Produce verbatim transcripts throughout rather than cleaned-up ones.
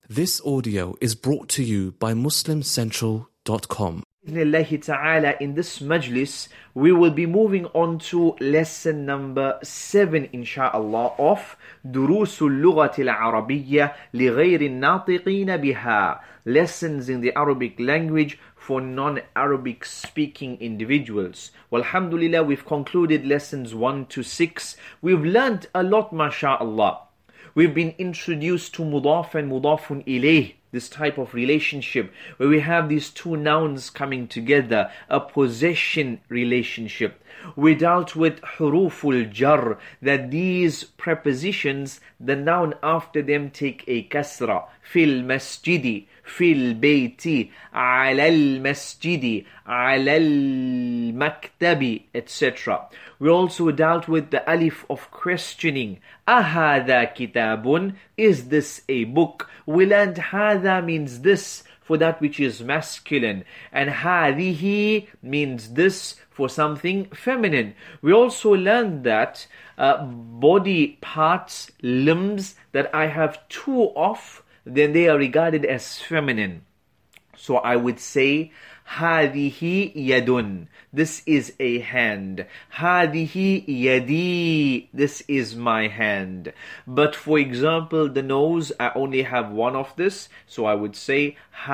This audio is brought to you by muslim central dot com. Bismillah ta'ala, in this majlis, we will be moving on to lesson number seven, insha'Allah, of Durusul Lughatil Arabiyyah li ghayri natiqina biha, lessons in the Arabic language for non-Arabic speaking individuals. Walhamdulillah, we've concluded lessons one to six. We've learned a lot, masha'Allah. We've been introduced to mudaf and mudafun ilayh, this type of relationship where we have these two nouns coming together, a possession relationship. We dealt with huruful jar, that these prepositions, the noun after them take a kasra. Fil masjidi, fil bayti, ala al masjidi, ala al maktabi, et cetera. We also dealt with the alif of questioning. Ahada kitabun, is this a book? We learned hada means this for that which is masculine, and hadihi means this for something feminine. We also learned that uh, body parts, limbs that I have two of, then they are regarded as feminine. So I would say hadihi yadun, this is a hand. Hadihi yadi, this is my hand. But for example, the nose, I only have one of this, so I would say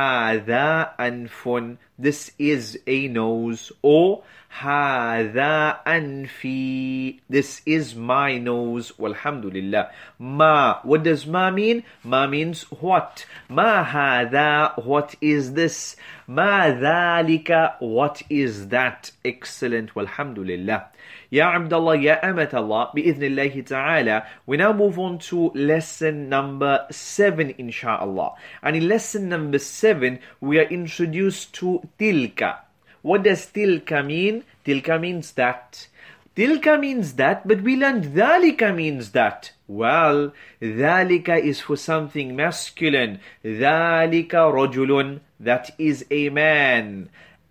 hada anfun, this is a nose. Or hada anfi, this is my nose. Walhamdulillah. Ma, what does ma mean? Ma means what? Ma hada, what is this? Ma dhalika, what is that? Excellent. Walhamdulillah. Ya Abdullah, Ya Amatallah, bi'idhnillahi ta'ala. We now move on to lesson number seven, insha'Allah. And in lesson number seven, we are introduced to tilka. What does tilka mean? Tilka means that. Tilka means that, but we learned dhalika means that. Well, dhalika is for something masculine. Dhalika rajulun, that is a man.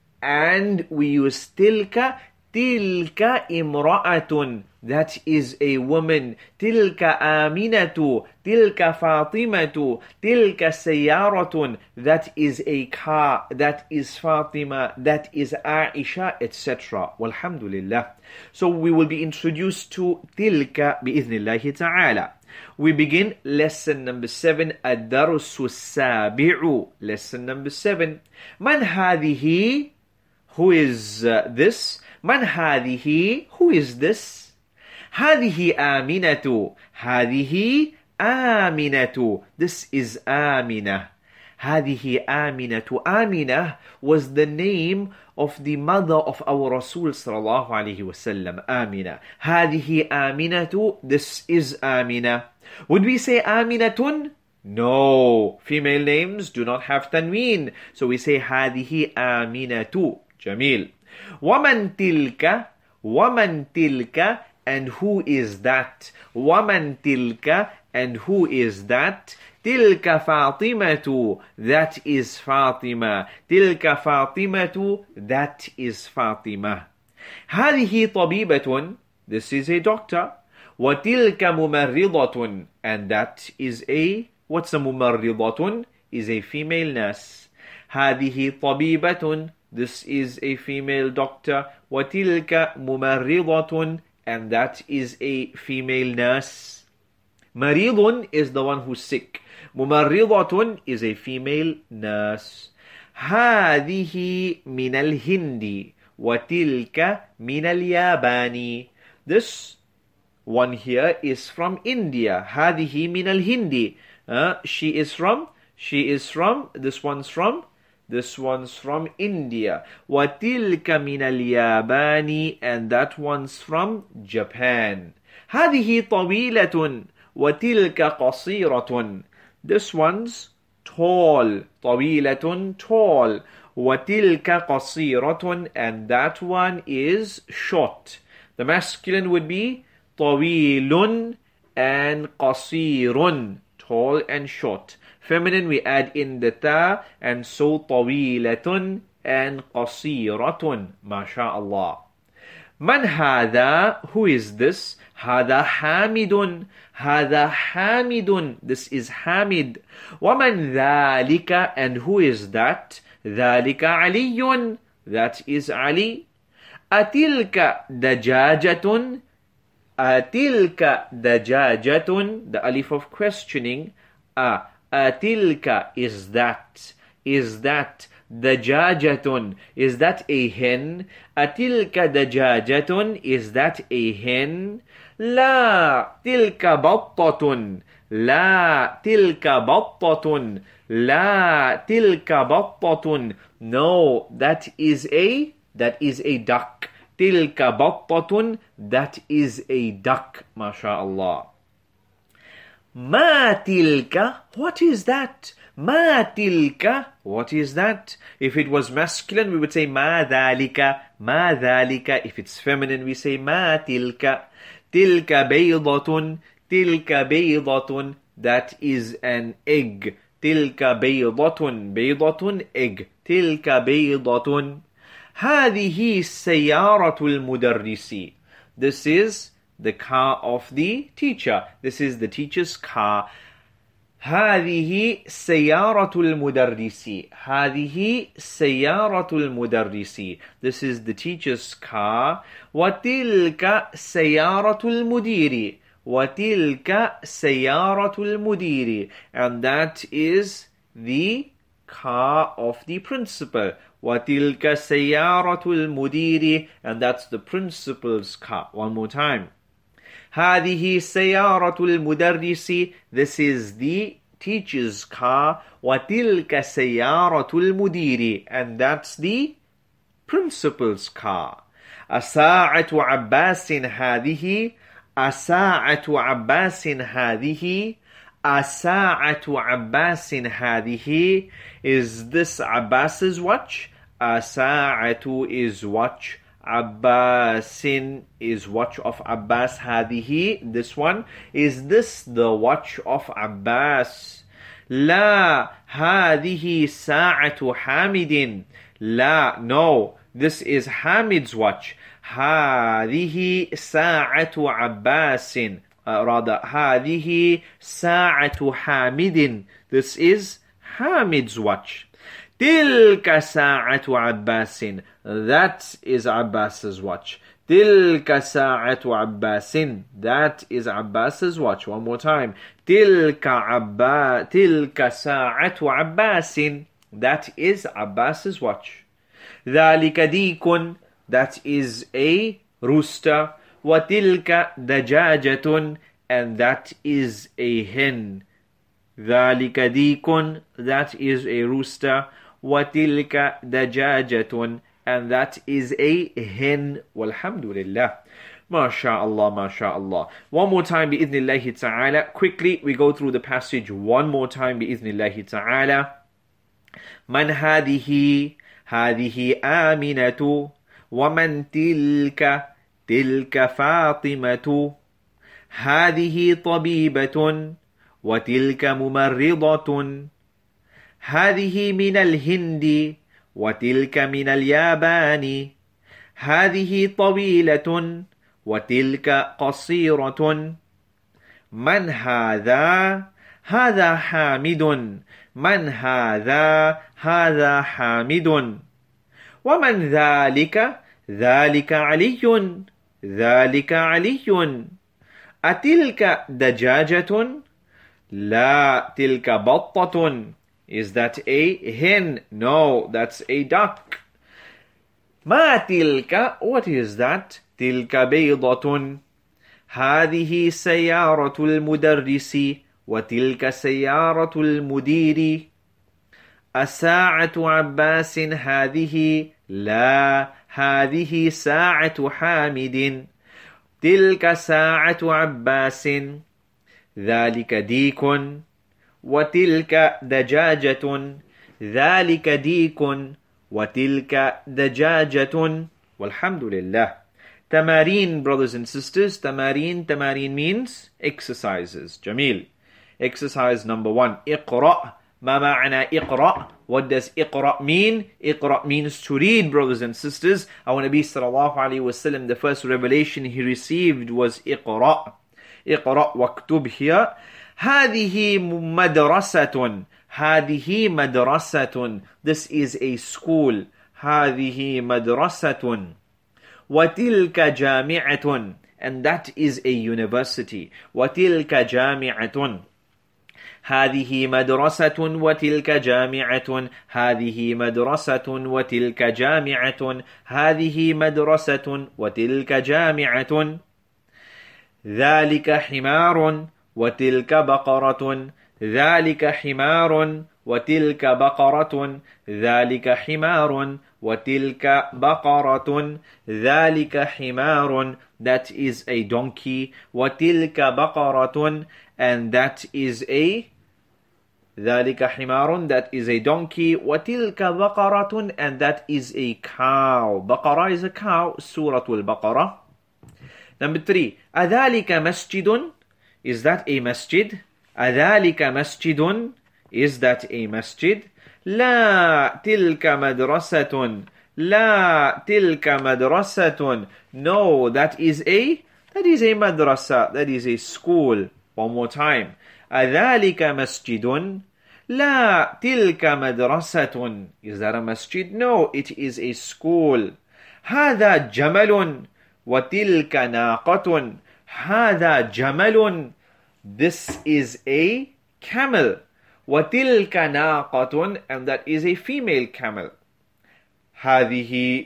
And we use tilka, tilka imra'atun, that is a woman. Tilka aminatu, tilka fatimatu, tilka sayyaratun, that is a car, that is Fatima, that is Aisha, et cetera. Walhamdulillah. So we will be introduced to tilka bi'idhnillahi ta'ala. We begin lesson number seven, ad-darsu sabi'u, lesson number seven. Man hadihi, who is uh, this? Man hadihi, who is this? Hadihi aminatu, hadihi aminatu, this is Amina. Hadihi aminatu, Amina was the name of the mother of our Rasul sallallahu alaihi wasallam, Amina. Hadihi aminatu, this is Amina. Would we say Aminatun? No, female names do not have tanween, so we say hadihi aminatu. Jamil. Waman tilka, waman tilka, and who is that? Waman tilka, and who is that? Tilka Fatimatu, that is Fatima. Tilka Fatimatu, that is Fatima. Hadihi tabibatun, this is a doctor. Wa tilka mumarridatun, and that is a, what's a mumarridatun? Is a female nurse. Hadihi tabibatun, this is a female doctor. Wa tilka mumarridatun, and that is a female nurse. Maridun is the one who's sick. Mumarridatun is a female nurse. Hadihi min al-Hindi wa tilka min al-Yabani. This one here is from India. Hadihi min al-Hindi. Uh, she is from, she is from, this one's from, this one's from India. Wa tilka min al-Yabani, and that one's from Japan. Hadihi tawilatun wa tilka qasiratun. This one's tall. Tawilatun, tall. Wa tilka qasiratun, and that one is short. The masculine would be tawilun and qasirun, tall and short. Feminine, we add in the ta, and so tawilatun and qasiratun. MashaAllah. Man hada? Who is this? Hada Hamidun. Hada Hamidun. This is Hamid. وَمَنْ ذَلِكَ? And who is that? ذَلِكَ عَلِيٌّ. That is Ali. أَتِلْكَ دَجَاجَةٌ. أَتِلْكَ دَجَاجَةٌ. The alif of questioning. A. أَتِلْكَ. Is that? Is that? Dajajatun. Is that a hen? Atilka dajajatun. Is that a hen? La tilka battatun. La tilka battatun. La tilka battatun. No, that is a that is a duck. Tilka battatun. That is a duck. MashaAllah. Ma tilka. What is that? Ma tilka. What is that? If it was masculine, we would say ma dhalika. Ma dhalika. If it's feminine, we say ma tilka. Tilka baydatun. Tilka baydatun. That is an egg. Tilka baydatun. Baydatun, egg. Tilka baydatun. هذه سيارة المدرس. This is the car of the teacher. This is the teacher's car. هذه سيارة المدرس. هذه سيارة المدرس. This is the teacher's car. وتلك سيارة المدير. وتلك سيارة المدير. And that is the car of the principal. وتلك سيارة المدير. And that's the principal's car. One more time. هذه سيارة المدرس. This is the teacher's car. وتلك سيارة المدير. And that's the principal's car. أساعة عباس هذه. أساعة عباس هذه. أساعة عباس هذه. Is this Abbas's watch? أساعة is watch. Abbasin is watch of Abbas. Hadihi, this one. Is this the watch of Abbas? La hadihi sa'atu Hamidin. La, no. This is Hamid's watch. Hadihi sa'atu Abbasin. Uh, rather, hadihi sa'atu Hamidin. This is Hamid's watch. Tilka sa'atu Abbasin. That is Abbas's watch. Tilka sa'atu Abbasin. That is Abbas's watch. One more time. Tilka Abba Tilka sa'atu Abbasin. That is Abbas's watch. Dhalika dikun. That is a rooster. Watilka dajajatun. And that is a hen. Dhalika dikun. That is a rooster. وَتِلْكَ دَجَاجَةٌ. And that is a hen. Walhamdulillah. MashaAllah, MashaAllah. One more time, bi'idhnillahi ta'ala. Quickly, we go through the passage one more time, bi'idhnillahi ta'ala. Man hadihi. Hadihi aminatu. وَمَنْ تِلْكَ تِلْكَ فَاطِمَةُ. هذه طبيبة. وتلك ممرضة. هذه من الهند. وتلك من اليابان. هذه طويلة. وتلك قصيرة. من هذا؟ هذا حامد. من هذا؟ هذا حامد. ومن ذلك؟ ذلك علي. ذلك علي. أتلك دجاجة؟ لا، تلك بطة. Is that a hen? No, that's a duck. ما تلك? What is that? تلك بيضة. هذه سيارة المدرس. وتلك سيارة المدير. الساعة عباس هذه. لا، هذه ساعة حامد. تلك ساعة عباس. ذلك ديك. وتلك دجاجة. ذلك ديك. وتلك دجاجة. والحمد لله. Tamarin, brothers and sisters. Tamarin, tamarin means exercises. Jamil. Exercise number one. اقرأ. ما معنى اقرأ? What does iqra mean? Iqra means to read, brothers and sisters. Our Nabi sallallahu alayhi wasallam, the first revelation he received was iqra. Iqra waktub here. هذه مدرسة. هذه مدرسة. This is a school. هذه مدرسة. وتلك جامعة. And that is a university. وتلك جامعة. هذه مدرسة وتلك جامعة. هذه مدرسة وتلك جامعة. هذه مدرسة وتلك جامعة. ذلك حمار وتلك بقرة. ذلك حمار وتلك بقرة. ذلك حمار وتلك بقرة. ذلك حمار. That is a donkey. وتلك بقرة. And that is a ذلك حمار. That is a donkey. وتلك بقرة. And that is a cow. بقرة is a cow. Surah Al-Baqarah. Number three. أذلك مسجد. Is that a masjid? أذلك مسجد. Is that a masjid? لا تلك مدرسة. لا تلك مدرسة. No, that is a that is a madrasa. That is a school. One more time. أذلك مسجد. لا تلك مدرسة. Is that a masjid? No, it is a school. هذا جمل وتلك ناقة. هذا جمل. This is a camel. وتلك ناقة. And that is a female camel. هذه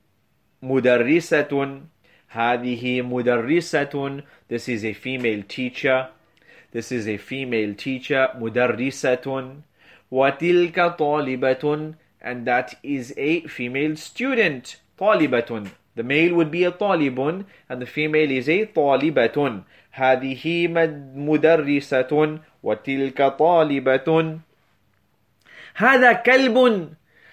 مدرسة. هذه مدرسة. This is a female teacher. This is a female teacher. مدرسة. وتلك طالبة. And that is a female student. طالبة. The male would be a طالب and the female is a طالبة. هذه مدرسة وتلك طالبة. هذا كلب.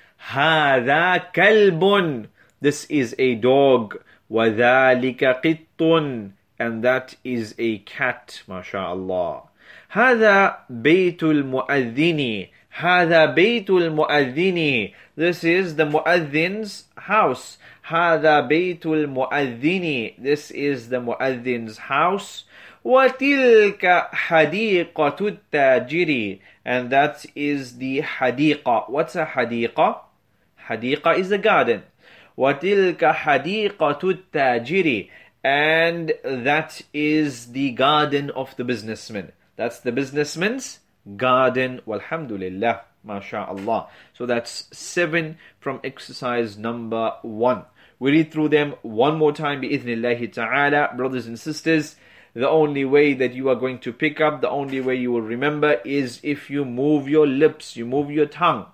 هذا كلب. This is a dog. وذلك قط. And that is a cat. MashaAllah. هذا بيت المؤذن. هذا بيت المؤذن. This is the mu'adhin's house. هذا بيت المؤذن. This is the mu'adhin's house. وتلك حديقة التاجر. And that is the حديقة. What's a حديقة? حديقة is a garden. وتلك حديقة التاجر. And that is the garden of the businessman. That's the businessman's garden. Walhamdulillah. MashaAllah. So that's seven from exercise number one. We read through them one more time. Bi-idhnillahi ta'ala. Brothers and sisters, the only way that you are going to pick up, the only way you will remember is if you move your lips, you move your tongue.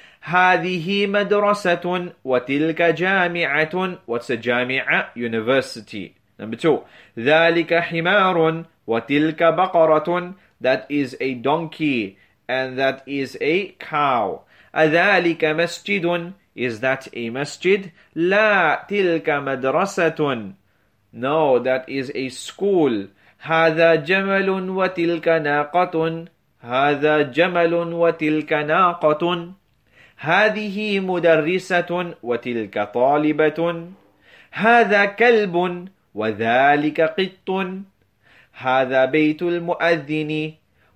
هذه مدرسة وتلك جامعة. What's a جامعة? University. Number two. ذلك حمار وتلك بقرة. That is a donkey and that is a cow. أذلك مسجد. Is that a masjid? لا تلك مدرسة. No, that is a school. هذا جمل وتلك ناقة. هذا جمل وتلك ناقة. هذه مدرسة وتلك طالبة. هذا كلب وذلك قط. هذا بيت المؤذن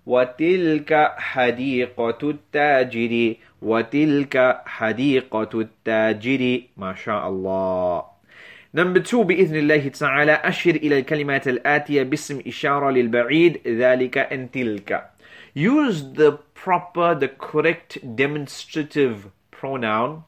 وتلك حديقة التاجر. وتلك حديقة التاجر. ما شاء الله. Number two, بإذن الله تعالى أشر إلى الكلمات الآتية باسم إشارة للبعيد ذلك and تلك. Use the proper, the correct demonstrative pronoun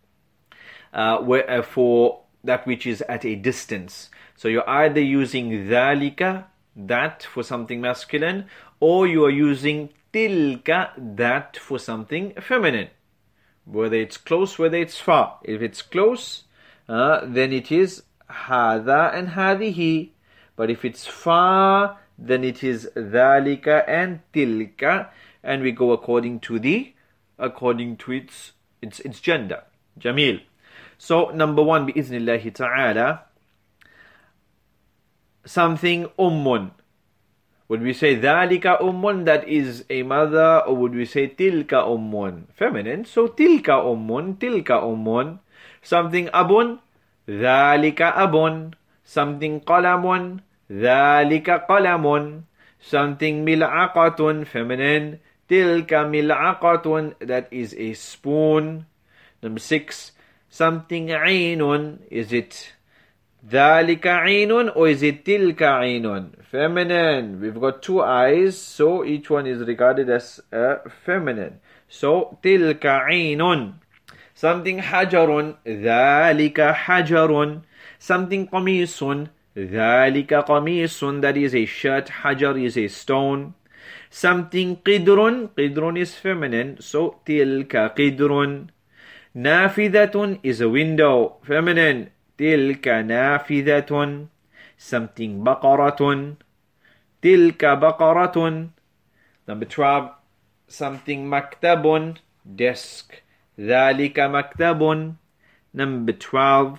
uh, where, uh, for that which is at a distance. So you're either using ذلك, that, for something masculine, or you are using tilka, that, for something feminine. Whether it's close, whether it's far. If it's close, uh, then it is هذا and هذه. But if it's far, then it is ذلك and tilka, and we go according to the according to its its its gender. Jamil. So number one, bi'iznillahi ta'ala, something ummun. Would we say ذَلِكَ أُمٌّ, that is a mother, or would we say تِلْكَ أُمٌّ, feminine? So تِلْكَ أُمٌّ, تِلْكَ أُمٌّ. Something أَبٌ, ذَلِكَ أَبٌ. Something قَلَمٌ, ذَلِكَ قَلَمٌ. Something مِلْعَقَةٌ, feminine, تِلْكَ مِلْعَقَةٌ, that is a spoon. Number six, something عَيْنٌ, is it ذَلِكَ عَيْنٌ or is it تِلْكَ عَيْنٌ? Feminine. We've got two eyes, so each one is regarded as a feminine. So تِلْكَ عَيْنٌ. Something حَجَرٌ, ذَلِكَ حَجَرٌ. Something قَمِيصٌ, ذَلِكَ قَمِيصٌ, that is a shirt. حَجَر is a stone. Something قِدْرٌ, قِدْرٌ is feminine, so تِلْكَ قِدْرٌ. نَافِذَةٌ is a window, feminine, تِلْكَ نَافِذَةٌ. Something بَقَرَةٌ, تِلْكَ بَقَرَةٌ. Number twelve, something مَكْتَبٌ, desk, ذَلِكَ مَكْتَبٌ. Number twelve,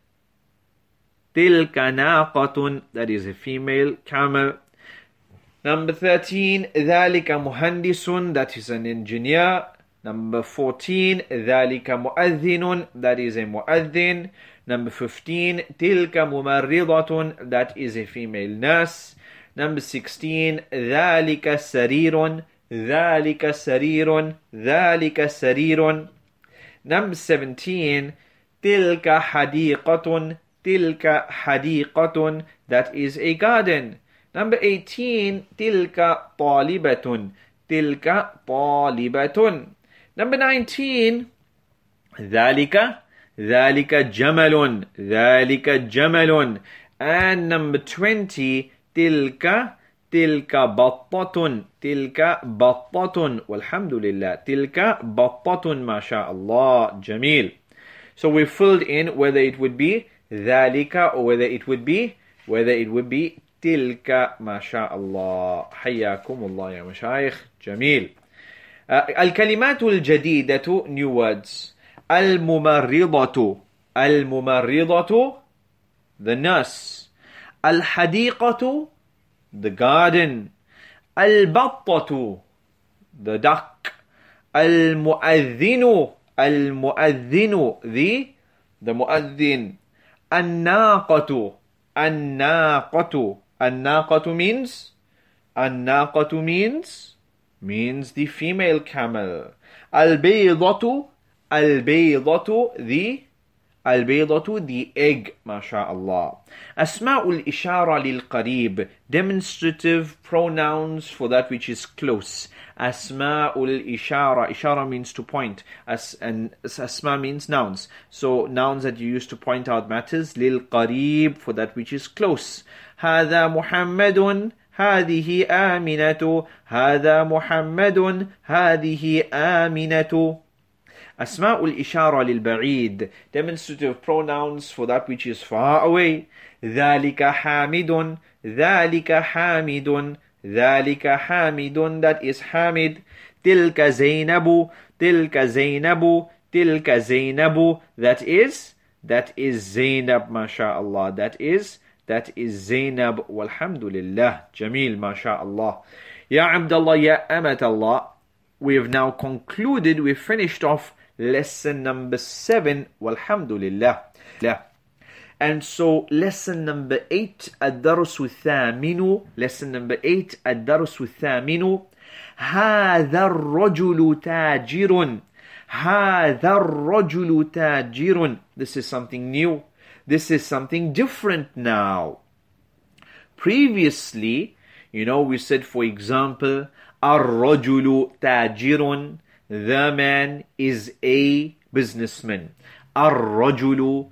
تِلْكَ نَاقَةٌ, that is a female camel. Number thirteen, ذَلِكَ مُهَنْدِسٌ, that is an engineer. Number fourteen, ذَلِكَ مُؤَذِّنٌ, that is a mu'adhin. Number fifteen, تِلْكَ مُمَرِّضَةٌ, that is a female nurse. Number sixteen, ذَلِكَ سَرِيرٌ, ذَلِكَ سَرِيرٌ, ذَلِكَ سَرِيرٌ. Number seventeen, تِلْكَ حَدِيقَةٌ, تِلْكَ حَدِيقَةٌ, that is a garden. Number eighteen, تِلْكَ طَالِبَةٌ, تِلْكَ طَالِبَةٌ. Number nineteen, ذَلِكَ ذَلِكَ جَمَلٌ, ذَلِكَ جَمَلٌ. And number twenty, تِلْكَ تِلْكَ بَطَّةٌ, تِلْكَ بَطَّةٌ. Walhamdulillah, تِلْكَ بَطَّةٌ, mashallah, jameel. So we filled in whether it would be ذَلِكَ or whether it would be whether it would be تِلْكَ, mashallah. حياكم ya mashayikh, jameel. الكلمات الجديدة, new words. الممرضة, الممرضة, the nurse. الحديقة, the garden. البطة, the duck. المؤذن, المؤذن, the the mu'adhin. الناقة, الناقة. الناقة means الناقة means means the female camel. البيضة, البيضة, the البيضة, the egg, mashallah. أسماء الإشارة للقريب, demonstrative pronouns for that which is close. أسماء الإشارة, إشارة means to point, As, and أسماء means nouns. So nouns that you use to point out matters. للقريب, for that which is close. هذا محمد, هذه آمنة, هذا محمد, هذه آمنة. أسماء الإشارة للبعيد, demonstrative pronouns for that which is far away. ذلك حامد, ذلك حامد, ذلك حامد, that is Hamid. تلك زينب, تلك زينب, تلك زينب, that is that is Zainab, mashallah. That is that is Zainab. Walhamdulillah, Jameel, mashallah. Ya Abdullah, Ya Amatallah. We have now concluded, we've finished off lesson number seven, walhamdulillah. And so lesson number eight, الدرس الثامن, lesson number eight, الدرس الثامن. هذا الرجل تاجر, هذا الرجل تاجر. This is something new. This is something different now. Previously, you know, we said, for example, الرجل تاجر, the man is a businessman. الرجل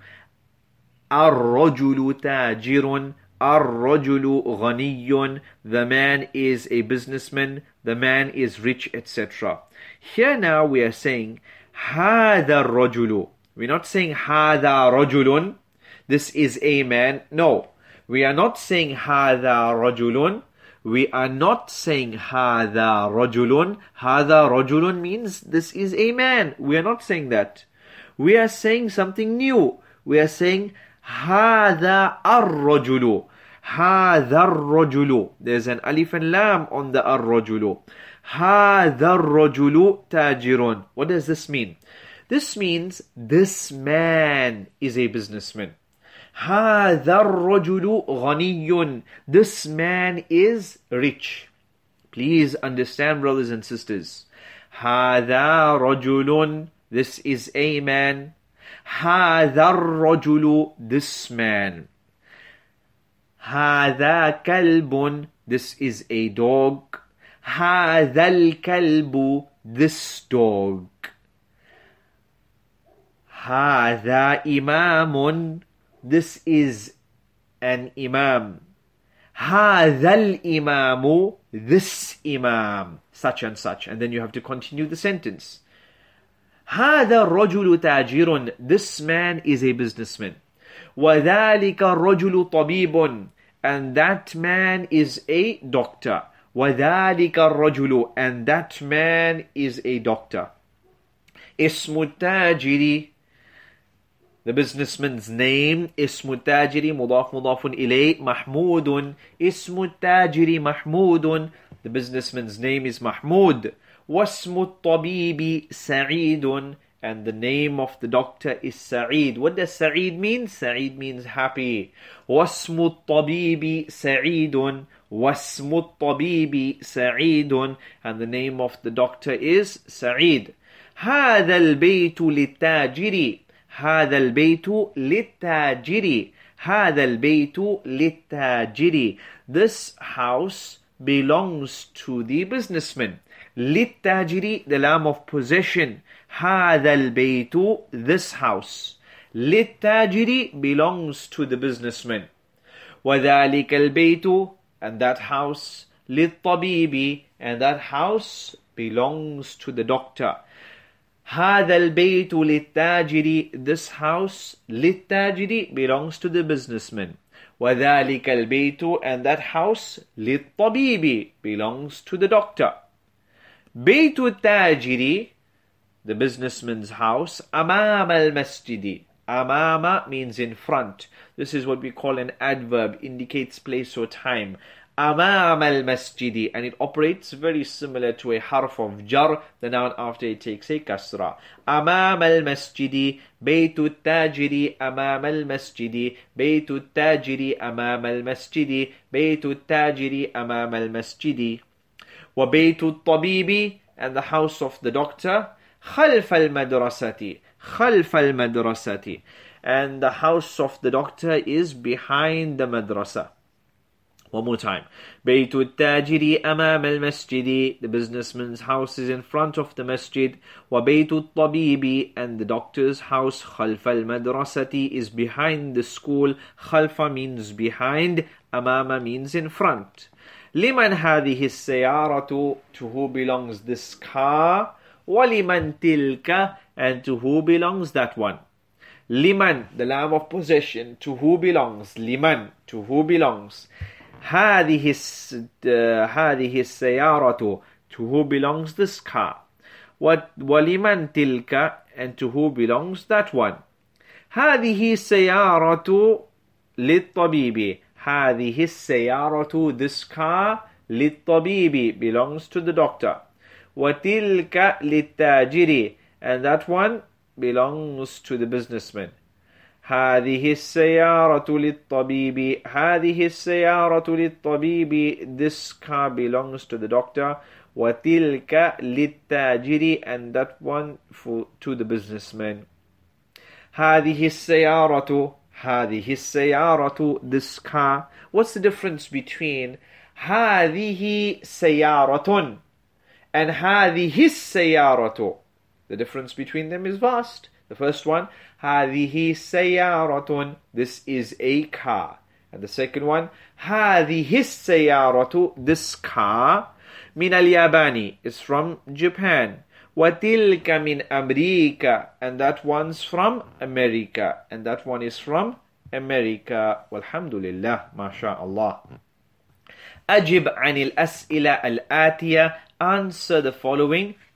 الرجل تاجر, الرجل غني, the man is a businessman, the man is rich, et cetera. Here now we are saying هذا الرجل. We're not saying هذا رجل, this is a man. No, we are not saying هذا رجل. We are not saying هذا رجل. هذا رجل means this is a man. We are not saying that. We are saying something new. We are saying هذا الرجل. هذا الرجل. There's an alif and lam on the الرجل. هذا الرجل تاجر. What does this mean? This means this man is a businessman. هذا الرجل غني. This man is rich. Please understand, brothers and sisters. هذا رجل. This is a man. هذا الرجل. This man. هذا كلب. This is a dog. هذا الكلب. This dog. هذا إمام. This is an imam. هذا الإمام. This imam. Such and such. And then you have to continue the sentence. هذا الرجل تاجر. This man is a businessman. وذلك الرجل طبيب. And that man is a doctor. وذلك الرجل. And that man is a doctor. اسم التاجر. The businessman's name. اسم التاجر مضاف مضاف إليه محمود. اسم التاجر محمود. The businessman's name is Mahmud. واسم الطبيب سعيد. And the name of the doctor is Sa'id. What does Sa'id mean? Sa'id means happy. واسم الطبيب سعيد. واسم الطبيب سعيد. And the name of the doctor is Sa'id. هذا البيت للتاجر. هذا البيت للتاجر. هذا البيت للتاجر. This house belongs to the businessman. للتاجر, the lam of possession. هذا البيت, this house. للتاجر belongs to the businessman. وذلك البيت, and that house. للطبيب, and that house belongs to the doctor. هذا البيت للتاجر, this house. للتاجر belongs to the businessman. وذلك البيت, and that house. للطبيب belongs to the doctor. بيت التاجر, the businessman's house. أمام المسجد. أمام means in front. This is what we call an adverb, indicates place or time. أمام المسجد, and it operates very similar to a harf of jar, the noun after it takes a kasra. أمام المسجد. بيت التاجر أمام المسجد. بيت التاجر أمام المسجد. بيت التاجر أمام المسجد. وبيت الطبيب, and the house of the doctor. خلف المدرسة. خلف المدرسة, and the house of the doctor is behind the madrasa. One more time. بيت التاجر أمام المسجد. The businessman's house is in front of the masjid. وبيت الطبيب, and the doctor's house. خلف المدرسة is behind the school. خلف means behind. أمام means in front. لمن هذه السيارة? To who belongs this car? وَلِمَنْ تِلْكَ, and to who belongs that one. Liman, the lam of possession. To who belongs? Liman, to who belongs. هذه هذه السيارة, to who belongs this car. وَلِمَنْ تِلْكَ, and to who belongs that one. هذه السيارة للطبيب. هذه السيارة, this car. للطبيب, belongs to the doctor. وَتِلْكَ لِلتَّاجِرِ, and that one belongs to the businessman. هذه السيارة للطبيب. هذه السيارة للطبيب, this car belongs to the doctor. وَتِلْكَ لِلتَّاجِرِ, and that one for, to the businessman. هذه السيارة. هذه السيارة, this car. What's the difference between هذه سيارة and هذه السيارة? The difference between them is vast. The first one, هذه سيارة, this is a car. And the second one, هذه السيارة, this car. من اليابان, is from Japan. وتلك من أمريكا, and that one's from America. And that one is from America. Walhamdulillah, mashallah. أجب عن الأسئلة الآتية, answer the following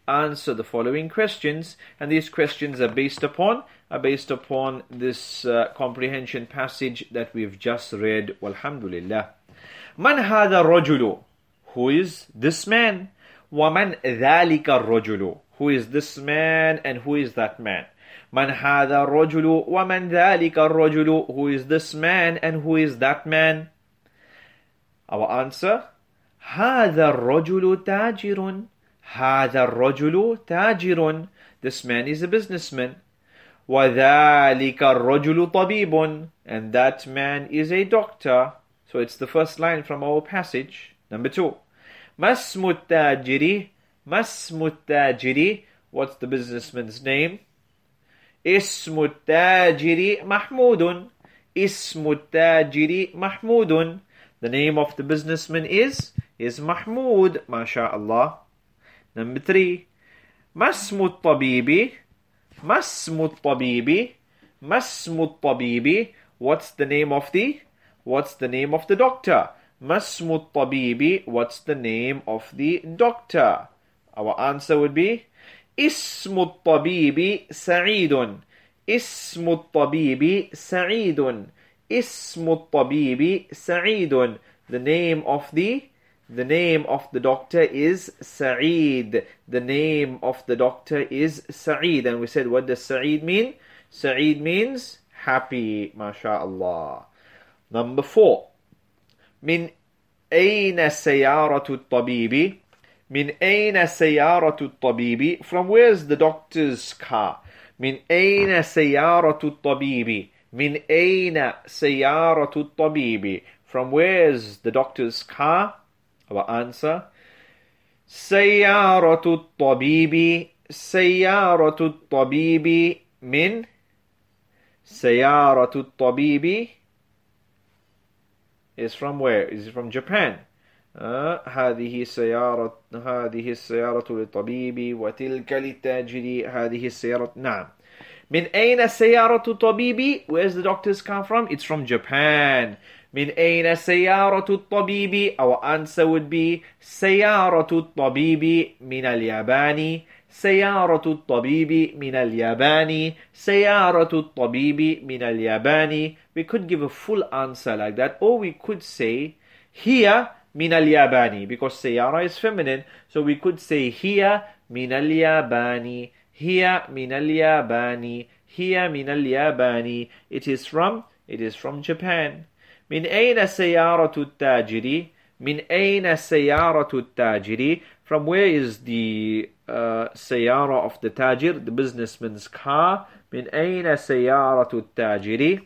answer the following questions, and these questions are based upon are based upon this uh, comprehension passage that we've just read. Walhamdulillah. Man hadha rajulu? Who is this man? وَمَنْ ذَلِكَ الرَّجُلُ? Who is this man and who is that man? Man hadha rajulu وَمَنْ ذَلِكَ الرَّجُلُ? Who is this man and who is that man? Our answer: هذا الرجل تاجر. هذا الرجل تاجر. This man is a businessman. وَذَلِكَ الرَّجُلُ طَبِيبٌ. And that man is a doctor. So it's the first line from our passage. Number two. مَا اسْمُ التَّاجِرِ. مَا اسْمُ التَّاجِرِ. What's the businessman's name? اسم التاجر محمود. اسم التاجر محمود. The name of the businessman is is Mahmoud. MashaAllah. Number three. ما اسم الطبيب. ما اسم الطبيب. ما اسم الطبيب. What's the name of the What's the name of the doctor? ما اسم الطبيب. What's the name of the doctor? Our answer would be اسم الطبيب سعيد. اسم الطبيب سعيد. اسم الطبيب سعيد. The name of the The name of the doctor is Sa'id. The name of the doctor is Sa'id. And we said, what does Sa'id mean? Sa'id means happy. MashaAllah. Number four. من أين سيارة الطبيب. من أين سيارة الطبيب. From where's the doctor's car? من أين سيارة الطبيب. من أين سيارة الطبيب. From where's the doctor's car? Our answer: سيارة الطبيب. سيارة الطبيب من سيارة الطبيب is from where? Is it from Japan? uh, هذه سيارة هذه السيارة للطبيب وتلك للتاجر. هذه السيارة. نعم. من أين سيارة الطبيب? Where's the doctor's car from? It's from Japan. من أين سيارة الطبيب? Our answer would be سيارة الطبيب من اليابان. سيارة الطبيب من اليابان. سيارة الطبيب من اليابان. We could give a full answer like that, or we could say هي من اليابان, because سيارة is feminine, so we could say هي من اليابان. هي من اليابان. هي من اليابان. It is from It is from Japan. من أين سيارة التاجر. من أين سيارة التاجر. From where is the uh, سيارة of the tajir, the businessman's car? من أين سيارة التاجر.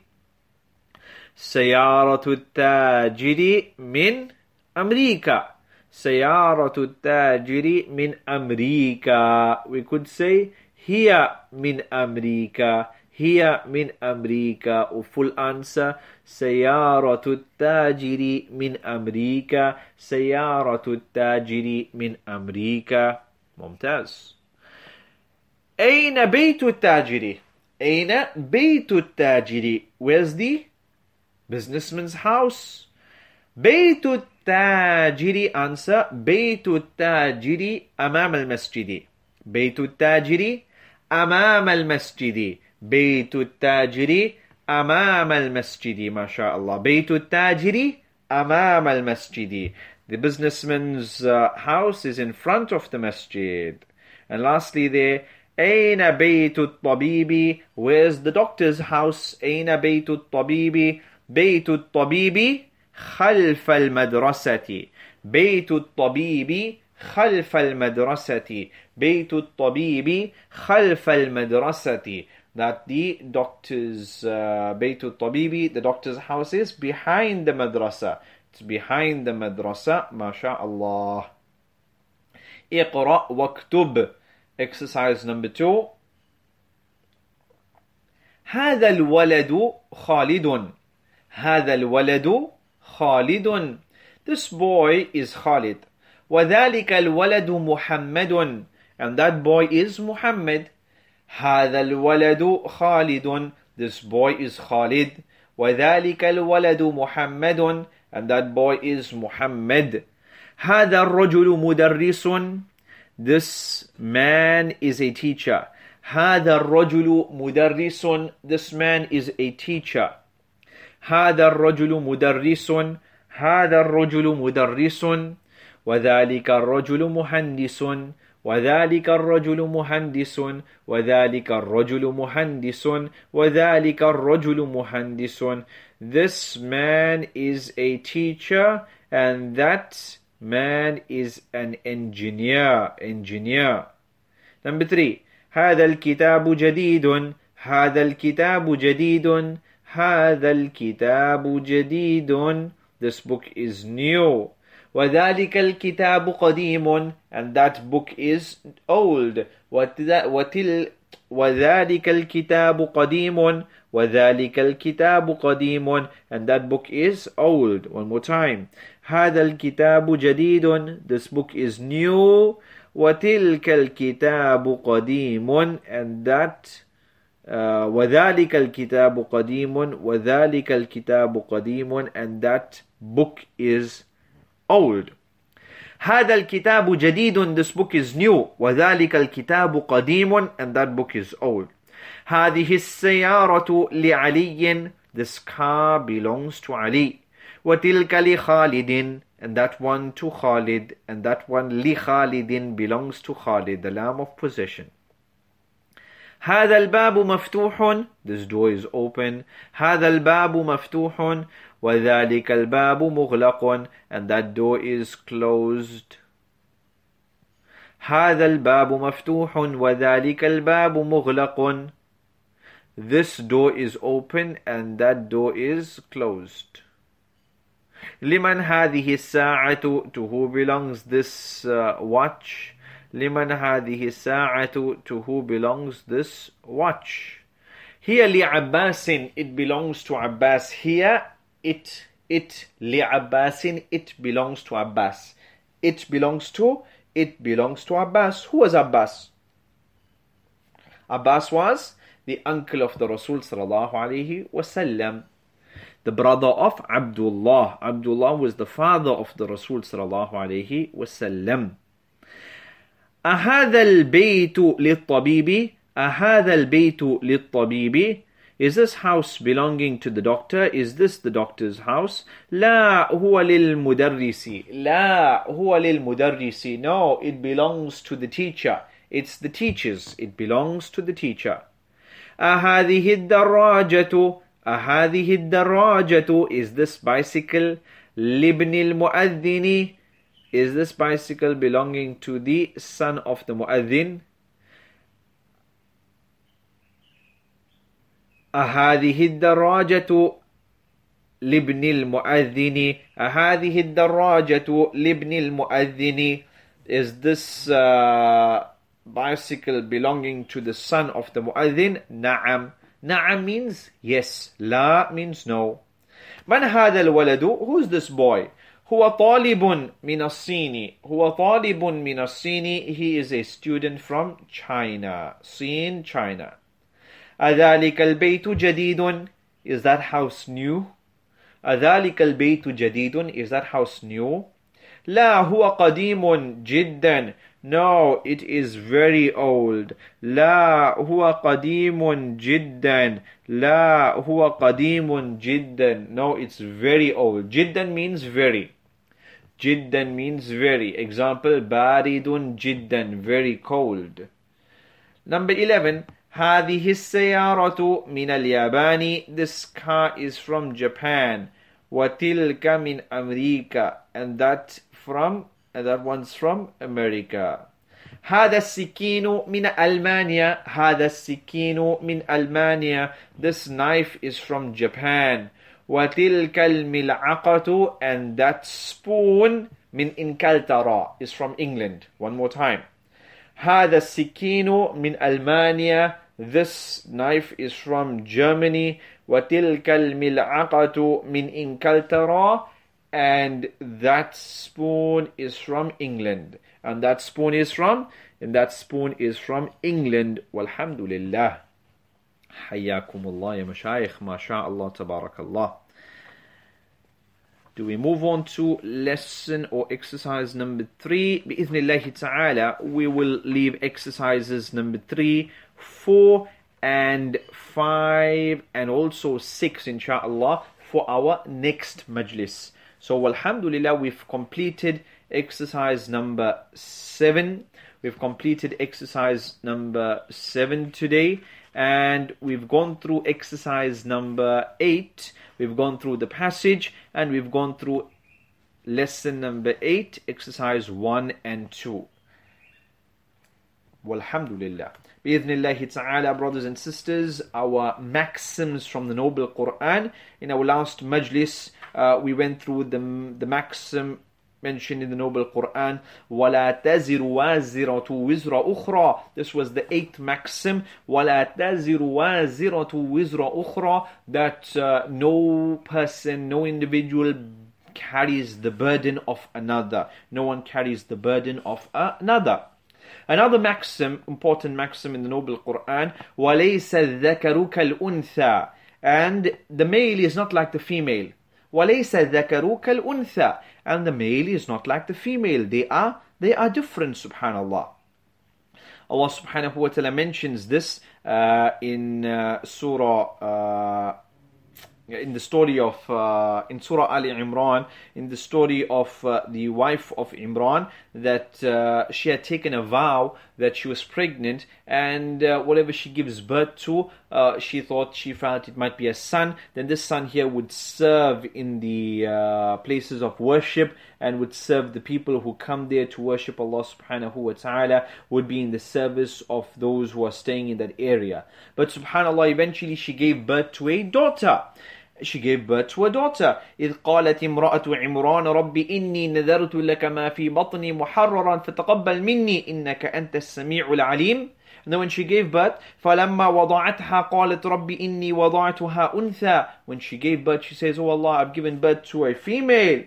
سيارة التاجر من أمريكا. سيارة التاجر من أمريكا. We could say هي من أمريكا. هي من أمريكا. or full answer سيارة التاجر من أمريكا. سيارة التاجر من أمريكا. ممتاز. أين بيت التاجر. أين بيت التاجر. Where's the businessman's house? بيت التاجر. Answer بيت التاجر أمام المسجد. بيت التاجر أمام المسجد. بيت التاجر أمام المسجد. ما شاء الله. بيت التاجر أمام المسجد. The businessman's uh, house is in front of the masjid. And lastly there, أين بيت الطبيب. Where's the doctor's house? أين بيت الطبيب. بيت الطبيب خلف المدرسة. بيت الطبيب خلف المدرسة. بيت الطبيب خلف المدرسة. That the doctor's uh, بيت الطبيب, the doctor's house is behind the madrasa. It's behind the madrasa. ما شاء الله. اقرأ واكتب. Exercise number two. هذا الولد خالد. هذا الولد خالد. This boy is Khalid. وذلك الولد محمد. And that boy is Muhammad. هذا الولد خالد. This boy is Khalid. وذلك الولد محمد. And that boy is Muhammad. هذا الرجل مدرس. This man is a teacher. هذا الرجل مدرس. This man is a teacher. هذا الرجل مدرس. هذا الرجل مدرس. وذلك الرجل مهندس. وذلك الرجل مهندس. وذلك الرجل مهندس. وذلك الرجل مهندس. This man is a teacher and that man is an engineer. Engineer. Number three. هذا الكتاب جديد. هذا الكتاب جديد. هذا الكتاب جديد. This book is new. وذلك الكتاب قديم. And that book is old. وتل وذلك الكتاب قديم. وذلك الكتاب قديم. And that book is old. One more time. هذا الكتاب جديد. This book is new. وتلك الكتاب قديم. And that uh, وذلك الكتاب قديم. وذلك الكتاب قديم. And that book is old. هذا الكتاب جديد. This book is new. وذلك الكتاب قديم. And that book is old. هذه السيارة لعلي. This car belongs to Ali. وتلك لخالد. And that one to Khalid. And that one لخالد belongs to Khalid, the lamb of possession. هذا الباب مفتوح. This door is open. هذا الباب مفتوح. وذلك الباب مغلق. And that door is closed. هذا الباب مفتوح. وذلك الباب مغلق. This door is open and that door is closed. لمن هذه الساعة. To who belongs this uh, watch? لمن هذه الساعة. To who belongs this watch? Here لعباس. It belongs to Abbas. Here it it لعباس. It belongs to Abbas. It belongs to It belongs to Abbas. Who was Abbas? Abbas was the uncle of the Rasul sallallahu alaihi wasallam, the brother of Abdullah. Abdullah was the father of the Rasul sallallahu alaihi wasallam. أهذا البيت للطبيب. أهذا البيت للطبيب. Is this house belonging to the doctor? Is this the doctor's house? لا هو للمدرس. لا هو للمدرس. No, it belongs to the teacher. It's the teacher's. It belongs to the teacher. أهذه الدراجة. أهذه الدراجة. Is this bicycle لابن المؤذن. Is this bicycle belonging to the son of the mu'adhin? أهذه الدراجة لابن المؤذن. أهذه الدراجة لابن المؤذن. Is this uh, bicycle belonging to the son of the mu'adhin? نعم. نعم means yes. لا means no. من هذا الولد. Who's this boy? هو طالب من الصين. هو طالب من الصين. He is a student from China. Sin, China. أذلك البيت جديد. Is that house new? أذلك البيت جديد. Is that house new? لا هو قديم جدا. No, it is very old. لا هو قديم جدا. لا هو قديم جدا. No, it's very old. جدا means very. جدا means very. Example, بارد جدا, very cold. Number eleven. هذه السيارة من اليابان. This car is from Japan. وتلك من أمريكا. And that from and that one's from America. هذا السكين من ألمانيا. هذا السكين من ألمانيا. This knife is from Japan. وتلك الملعقة. And that spoon من إنكلترا is from England. One more time. هذا السكين من ألمانيا. This knife is from Germany. وتلك الملعقة من إنكلترا. And that spoon is from England. And that spoon is from and that spoon is from England. Walhamdulillah. حياكم الله يا مشايخ. ما شاء الله تبارك الله. do we move on to lesson or exercise number three? Bi-idhnillahi ta'ala, we will leave exercises number three, four, and five, and also six, inshallah, for our next majlis. So, alhamdulillah, we've completed exercise number seven. We've completed exercise number seven today. And we've gone through exercise number eight. We've gone through the passage. And we've gone through lesson number eight, exercise one and two. Walhamdulillah. Bi-idhnillahi ta'ala, brothers and sisters, our maxims from the Noble Quran. In our last majlis, uh, we went through the, the maxim mentioned in the Noble Quran, وَلَا تَزِرُ وَازِرَةُ وِزْرَ أُخْرَى. This was the eighth maxim, وَلَا تَزِرُ وَازِرَةُ وِزْرَ أُخْرَى, that uh, no person, no individual carries the burden of another. No one carries the burden of another. Another maxim, important maxim in the Noble Quran, وَلَيْسَ الذَّكَرُ كَالْأُنْثَى, and the male is not like the female. وَلَيْسَ الذَّكَرُ كَالْأُنْثَى, and the male is not like the female. They are they are different, subhanallah. Allah subhanahu wa ta'ala mentions this uh, in uh, Surah uh, in the story of uh, in Surah Ali Imran, in the story of uh, the wife of Imran, that uh, she had taken a vow that she was pregnant, and uh, whatever she gives birth to, uh, she thought, she felt it might be a son. Then this son here would serve in the uh, places of worship, and would serve the people who come there to worship Allah subhanahu wa ta'ala, would be in the service of those who are staying in that area. But subhanallah, eventually she gave birth to a daughter. She gave birth to a daughter. إِذْ قَالَتِ امْرَأَةُ عِمْرَانَ رَبِّ إِنِّي نَذَرْتُ لَكَ مَا فِي بَطْنِي مُحَرَّرًا فَتَقَبَّلْ مِنِّي إِنَّكَ أَنْتَ السَّمِيعُ الْعَلِيمُ. And then when she gave birth, فَلَمَّا وَضَعَتْهَا قَالَتْ رَبِّ إِنِّي وَضَعْتُهَا أُنْثَى. When she gave birth, she says, oh Allah, I've given birth to a female.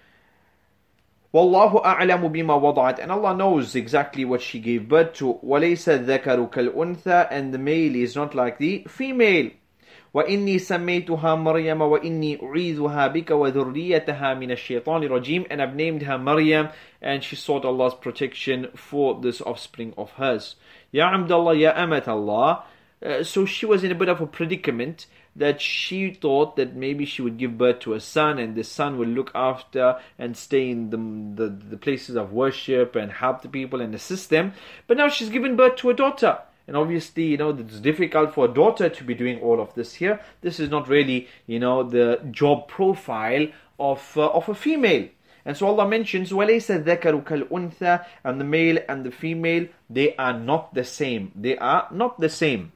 وَاللَّهُ أَعْلَمُ بِمَا وَضَعَتْ. And Allah knows exactly what she gave birth to. وَلَيْسَ الذَّكَرُ كَالْأُنْثَى. And the male is not like the female. وَإِنِّي سَمَّيْتُهَا مَرْيَمَ وَإِنِّي أُعِيذُهَا بِكَ وَذُرِّيَّتَهَا مِنَ الشَّيْطَانِ الرَّجِيمِ. And I've named her Maryam, and she sought Allah's protection for this offspring of hers. Ya Abdullah, Ya Amat Allah. Uh, so she was in a bit of a predicament, that she thought that maybe she would give birth to a son, and the son will look after and stay in the, the, the places of worship and help the people and assist them. But now she's given birth to a daughter. And obviously, you know, it's difficult for a daughter to be doing all of this here. This is not really, you know, the job profile of uh, of a female. And so Allah mentions, وَلَيْسَ الذَّكَرُ كَالْأُنْثَى, and the male and the female, they are not the same. They are not the same.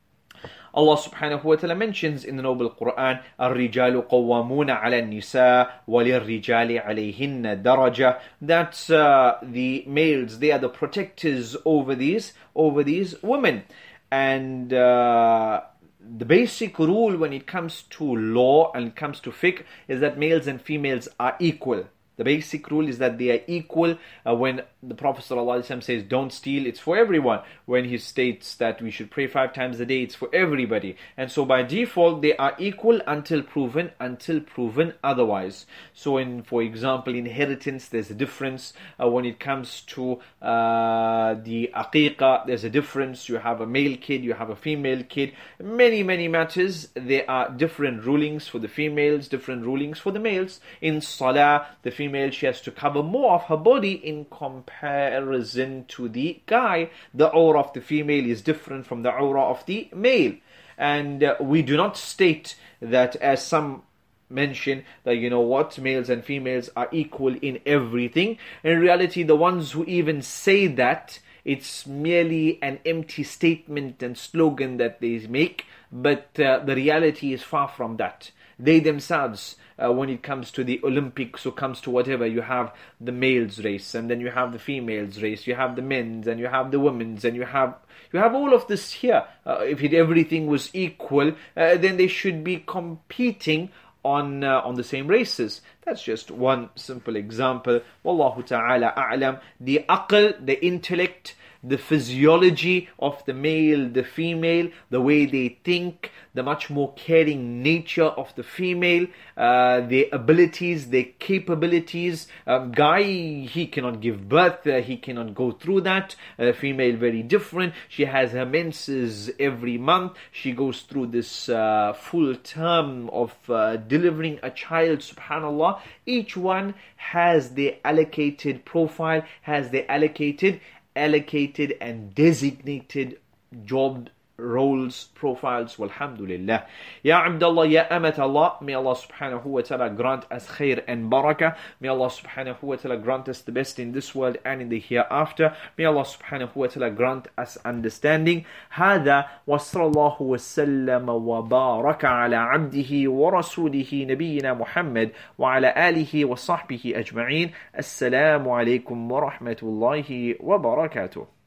Allah subhanahu wa ta'ala mentions in the Noble Quran, الرِّجَالُ قَوَّامُونَ عَلَى النِّسَاءِ وَلِلرِّجَالِ عَلَيْهِنَّ دَرَجَةٌ. That uh, the males, they are the protectors over these, over these women. And uh, the basic rule when it comes to law and it comes to fiqh is that males and females are equal. The basic rule is that they are equal. Uh, when the Prophet ﷺ says don't steal, it's for everyone. When he states that we should pray five times a day, it's for everybody. And so by default they are equal until proven until proven otherwise. So in, for example, inheritance, there's a difference. Uh, when it comes to uh, the aqiqah, there's a difference. You have a male kid, you have a female kid. Many many matters, there are different rulings for the females, different rulings for the males. In salah, the female Female, she has to cover more of her body in comparison to the guy. The aura of the female is different from the aura of the male. And uh, we do not state that, as some mention, that, you know what, males and females are equal in everything. In reality, the ones who even say that, it's merely an empty statement and slogan that they make, but uh, the reality is far from that. They themselves, uh, when it comes to the Olympics or comes to whatever, you have the males race, and then you have the females race, you have the men's, and you have the women's, and you have you have all of this here. Uh, if it, everything was equal, uh, then they should be competing on uh, on the same races. That's just one simple example. Wallahu ta'ala a'lam. The aql, the intellect, the physiology of the male, the female, the way they think, the much more caring nature of the female, uh, their abilities, their capabilities. Um, guy, he cannot give birth, uh, he cannot go through that. Uh, female, very different. She has her menses every month. She goes through this uh, full term of uh, delivering a child, subhanallah. Each one has their allocated profile, has their allocated, allocated and designated job roles, profiles. Walhamdulillah. Ya Abdullah, Ya Amat Allah, may Allah subhanahu wa ta'ala grant us khair and barakah. May Allah subhanahu wa ta'ala grant us the best in this world and in the hereafter. May Allah subhanahu wa ta'ala grant us understanding. هذا وصلى الله وسلم وبارك على عبده ورسوله نبينا محمد وعلى آله وصحبه أجمعين. السلام عليكم ورحمة الله وبركاته.